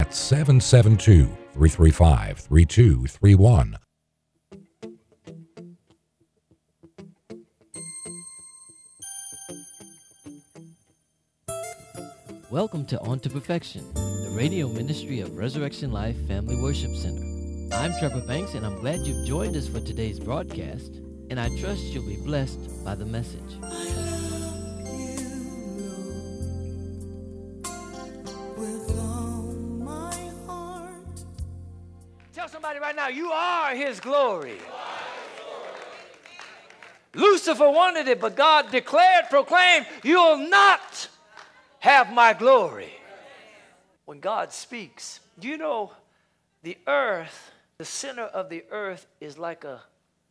at 772-335-3231. Welcome to On to Perfection, the radio ministry of Resurrection Life Family Worship Center. I'm Trevor Banks, and I'm glad you've joined us for today's broadcast, and I trust you'll be blessed by the message. Tell somebody right now, you are his glory. Lucifer wanted it, but God declared, proclaimed, you'll not have my glory. When God speaks, do you know the earth, the center of the earth is like a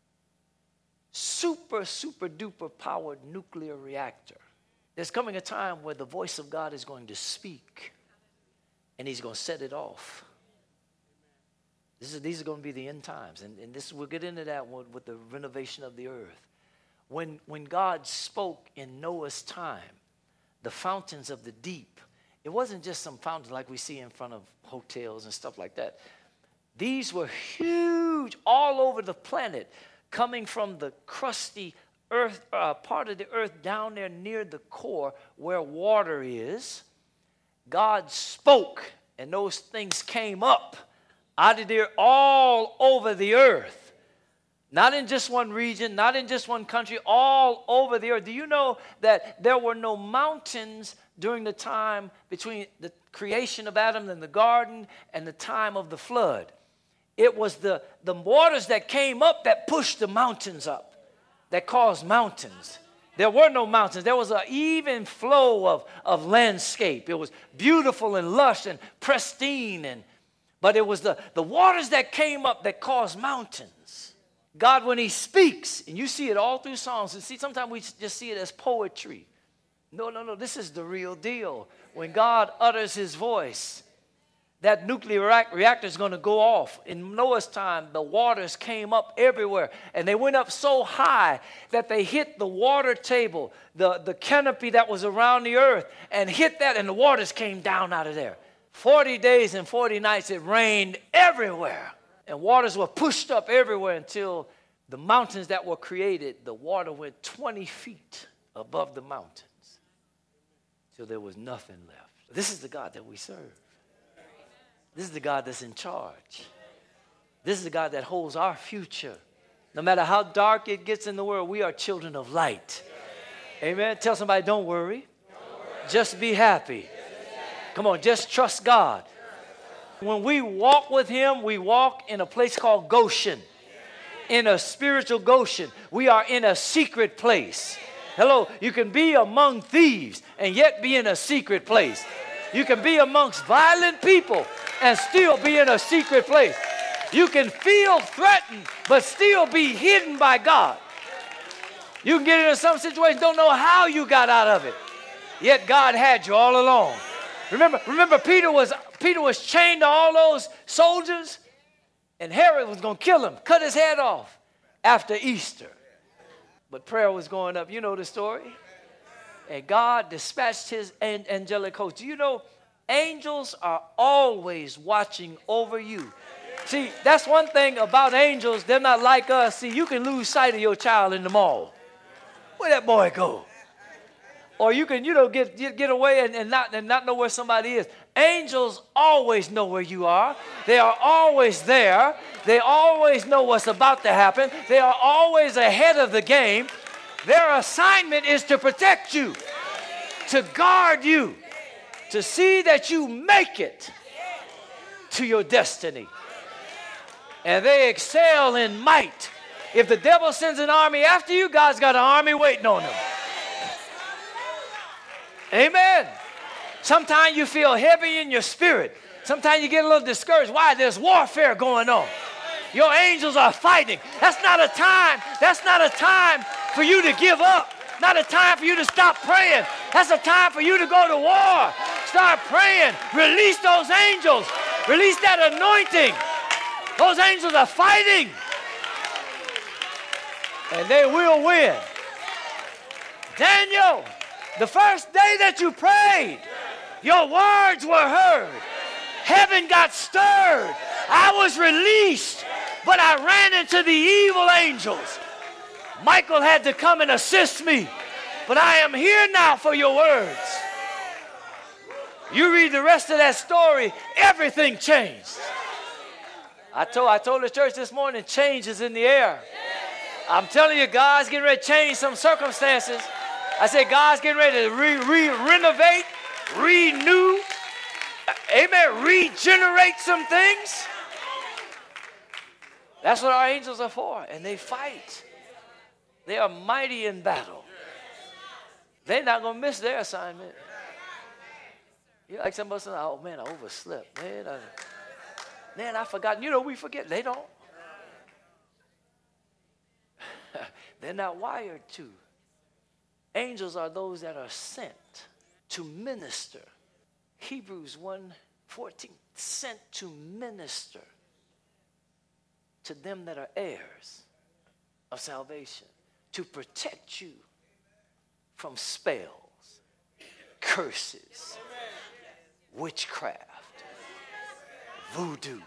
super duper powered nuclear reactor. There's coming a time where the voice of God is going to speak and he's going to set it off. These are going to be the end times, and we'll get into that with the renovation of the earth. When God spoke in Noah's time, the fountains of the deep, it wasn't just some fountains like we see in front of hotels and stuff like that. These were huge all over the planet, coming from the crusty earth, part of the earth down there near the core where water is. God spoke, and those things came up out of there all over the earth. Not in just one region, not in just one country, all over the earth. Do you know that there were no mountains during the time between the creation of Adam in the garden and the time of the flood? It was the waters that came up that pushed the mountains up, that caused mountains. There were no mountains. There was an even flow of landscape. It was beautiful and lush and pristine, but it was the waters that came up that caused mountains. God, when he speaks, and you see it all through Psalms, and see, sometimes we just see it as poetry. No, this is the real deal. When God utters his voice, that nuclear reactor is going to go off. In Noah's time, the waters came up everywhere, and they went up so high that they hit the water table, the canopy that was around the earth, and hit that, and the waters came down out of there. 40 days and 40 nights it rained everywhere. And waters were pushed up everywhere until the mountains that were created, the water went 20 feet above the mountains. Till there was nothing left. This is the God that we serve. This is the God that's in charge. This is the God that holds our future. No matter how dark it gets in the world, we are children of light. Amen. Tell somebody, don't worry. Just be happy. Come on, just trust God. When we walk with him, we walk in a place called Goshen. In a spiritual Goshen. We are in a secret place. Hello, you can be among thieves and yet be in a secret place. You can be amongst violent people and still be in a secret place. You can feel threatened but still be hidden by God. You can get into some situations, don't know how you got out of it. Yet God had you all along. Remember Peter was chained to all those soldiers, and Herod was going to kill him, cut his head off after Easter. But prayer was going up. You know the story. And God dispatched his angelic host. Do you know angels are always watching over you? See, that's one thing about angels. They're not like us. See, you can lose sight of your child in the mall. Where'd that boy go? Or you can, get away and not know where somebody is. Angels always know where you are. They are always there. They always know what's about to happen. They are always ahead of the game. Their assignment is to protect you, to guard you, to see that you make it to your destiny. And they excel in might. If the devil sends an army after you, God's got an army waiting on him. Amen. Sometimes you feel heavy in your spirit. Sometimes you get a little discouraged. Why? There's warfare going on. Your angels are fighting. That's not a time for you to give up. Not a time for you to stop praying. That's a time for you to go to war. Start praying. Release those angels. Release that anointing. Those angels are fighting. And they will win. Daniel, the first day that you prayed, your words were heard. Heaven got stirred. I was released, but I ran into the evil angels. Michael had to come and assist me, but I am here now for your words. You read the rest of that story, everything changed. I told the church this morning, change is in the air. I'm telling you, God's getting ready to change some circumstances. I said, God's getting ready to renovate, renew, amen, regenerate some things. That's what our angels are for, and they fight. They are mighty in battle. They're not going to miss their assignment. You like somebody saying, oh man, I overslept. Man, I forgot. You know, we forget. They don't. They're not wired to. Angels are those that are sent to minister. Hebrews 1:14, sent to minister to them that are heirs of salvation, to protect you from spells, curses, witchcraft, voodoo,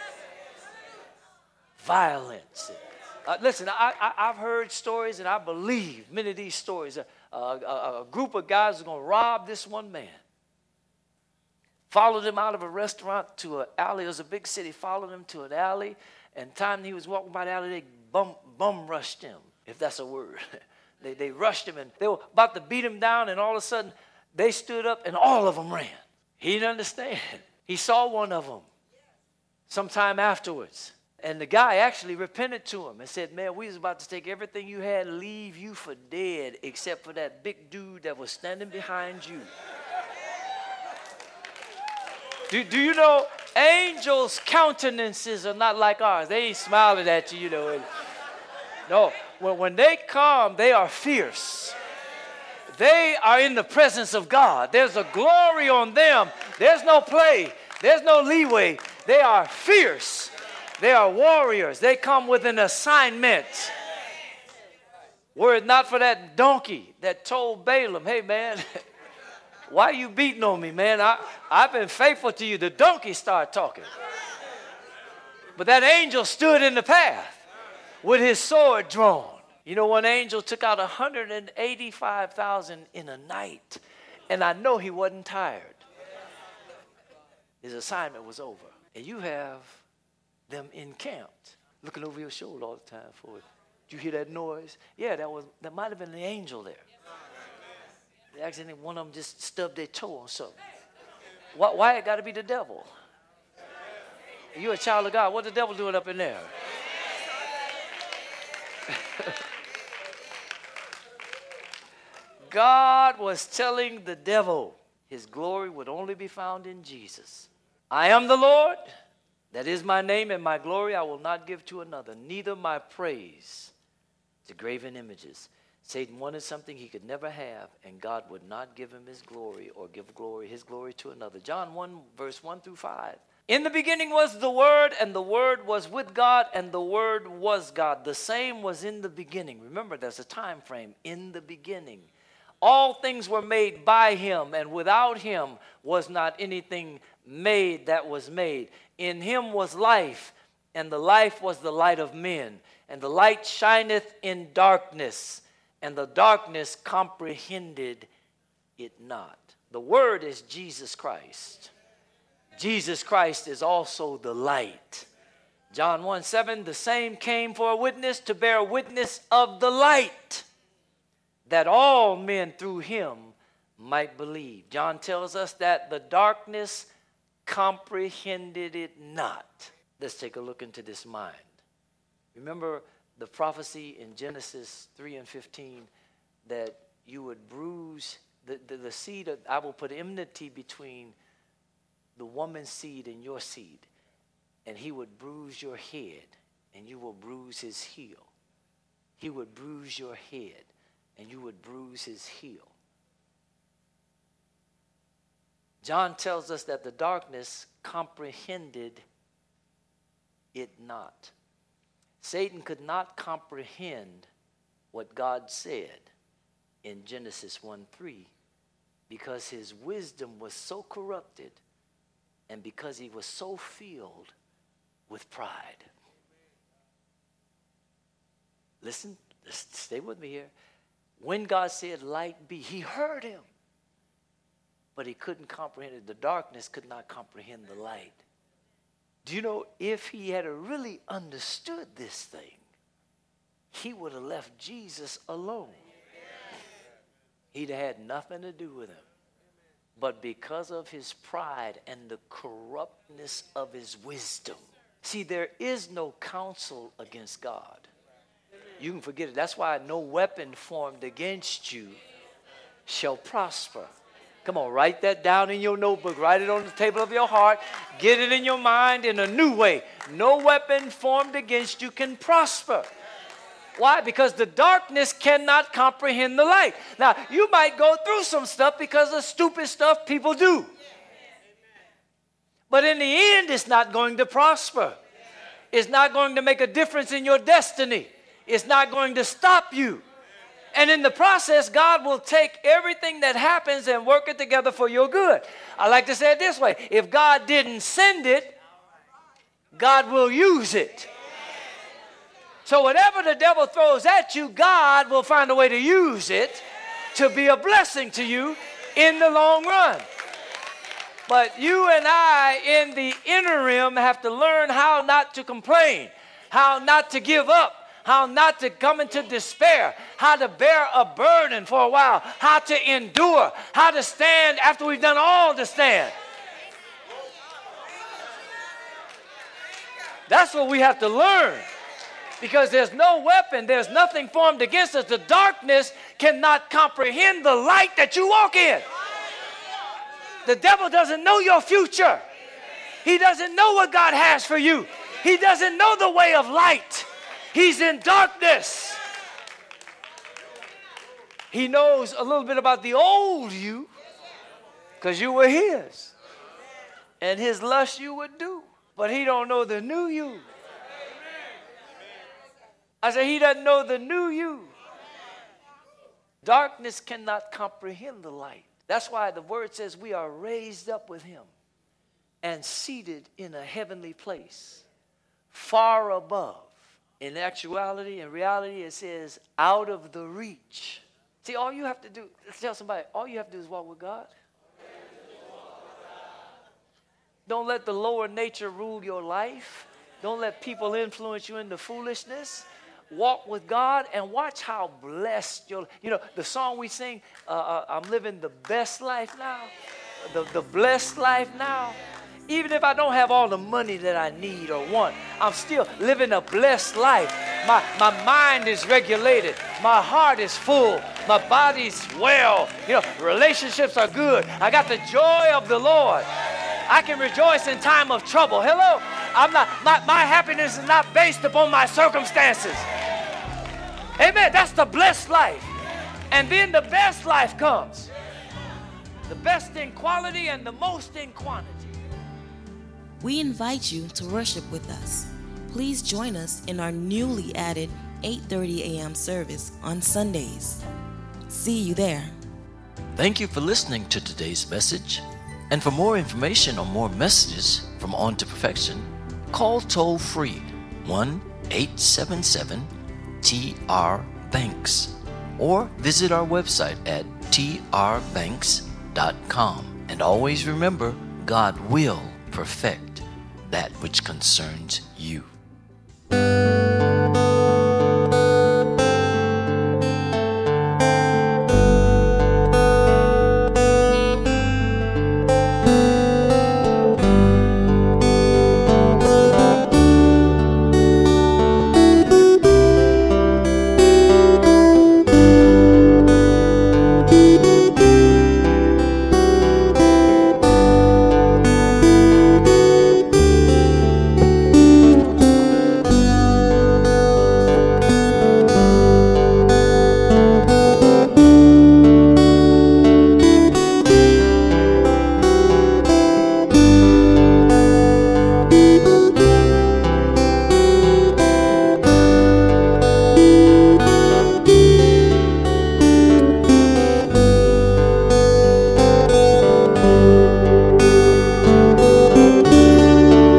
violence. Listen, I've heard stories, and I believe many of these stories. A group of guys are going to rob this one man. Followed him out of a restaurant to an alley. It was a big city. Followed him to an alley, and time he was walking by the alley, they bum rushed him, if that's a word. They rushed him, and they were about to beat him down, and all of a sudden, they stood up, and all of them ran. He didn't understand. He saw one of them sometime afterwards. And the guy actually repented to him and said, man, we was about to take everything you had and leave you for dead except for that big dude that was standing behind you. Do you know angels' countenances are not like ours? They ain't smiling at you, you know. No, when they come, they are fierce. They are in the presence of God. There's a glory on them. There's no play. There's no leeway. They are fierce. They are warriors. They come with an assignment. Were it not for that donkey that told Balaam, hey, man, why are you beating on me, man? I've been faithful to you. The donkey started talking. But that angel stood in the path with his sword drawn. You know, one angel took out 185,000 in a night. And I know he wasn't tired. His assignment was over. And you have them encamped, looking over your shoulder all the time for it. Did you hear that noise? Yeah, that might have been the angel there. Actually, one of them just stubbed their toe on something. Why it got to be the devil? You're a child of God. What the devil doing up in there? God was telling the devil his glory would only be found in Jesus. I am the Lord. That is my name, and my glory I will not give to another, neither my praise to graven images. Satan wanted something he could never have, and God would not give him his glory or give his glory to another. John 1, verse 1 through 5. In the beginning was the Word, and the Word was with God, and the Word was God. The same was in the beginning. Remember, there's a time frame. In the beginning. All things were made by him, and without him was not anything made that was made. In him was life, and the life was the light of men. And the light shineth in darkness, and the darkness comprehended it not. The Word is Jesus Christ. Jesus Christ is also the light. John 1:7, the same came for a witness, to bear witness of the light, that all men through him might believe. John tells us that the darkness comprehended it not. Let's take a look into this mind. Remember the prophecy in Genesis 3:15 that you would bruise the seed of, I will put enmity between the woman's seed and your seed, and he would bruise your head, and you will bruise his heel. He would bruise your head, and you would bruise his heel. John tells us that the darkness comprehended it not. Satan could not comprehend what God said in Genesis 1:3 because his wisdom was so corrupted and because he was so filled with pride. Listen, stay with me here. When God said, light be, he heard him. But he couldn't comprehend it. The darkness could not comprehend the light. Do you know, if he had really understood this thing, he would have left Jesus alone. He'd have had nothing to do with him. But because of his pride and the corruptness of his wisdom. See, there is no counsel against God. You can forget it. That's why no weapon formed against you shall prosper. Come on, write that down in your notebook. Write it on the table of your heart. Get it in your mind in a new way. No weapon formed against you can prosper. Why? Because the darkness cannot comprehend the light. Now, you might go through some stuff because of stupid stuff people do. But in the end, it's not going to prosper. It's not going to make a difference in your destiny. It's not going to stop you. And in the process, God will take everything that happens and work it together for your good. I like to say it this way. If God didn't send it, God will use it. So whatever the devil throws at you, God will find a way to use it to be a blessing to you in the long run. But you and I in the interim have to learn how not to complain, how not to give up, how not to come into despair, how to bear a burden for a while, how to endure, how to stand after we've done all to stand. That's what we have to learn. Because there's no weapon, there's nothing formed against us. The darkness cannot comprehend the light that you walk in. The devil doesn't know your future. He doesn't know what God has for you. He doesn't know the way of light. He's in darkness. He knows a little bit about the old you because you were his. And his lust you would do. But he don't know the new you. I said, he doesn't know the new you. Darkness cannot comprehend the light. That's why the word says we are raised up with him and seated in a heavenly place, far above. In actuality and reality, it says out of the reach. See, all you have to do, tell somebody, all you have to do is walk with God. Don't let the lower nature rule your life. Don't let people influence you into foolishness. Walk with God and watch how blessed you'll. You know, the song we sing, I'm living the best life now. The blessed life now. Even if I don't have all the money that I need or want, I'm still living a blessed life. My mind is regulated. My heart is full. My body's well. You know, relationships are good. I got the joy of the Lord. I can rejoice in time of trouble. Hello? My happiness is not based upon my circumstances. Amen. That's the blessed life. And then the best life comes. The best in quality and the most in quantity. We invite you to worship with us. Please join us in our newly added 8:30 a.m. service on Sundays. See you there. Thank you for listening to today's message. And for more information on more messages from On to Perfection, call toll free 1-877-TR-BANKS or visit our website at trbanks.com. And always remember, God will perfect that which concerns you.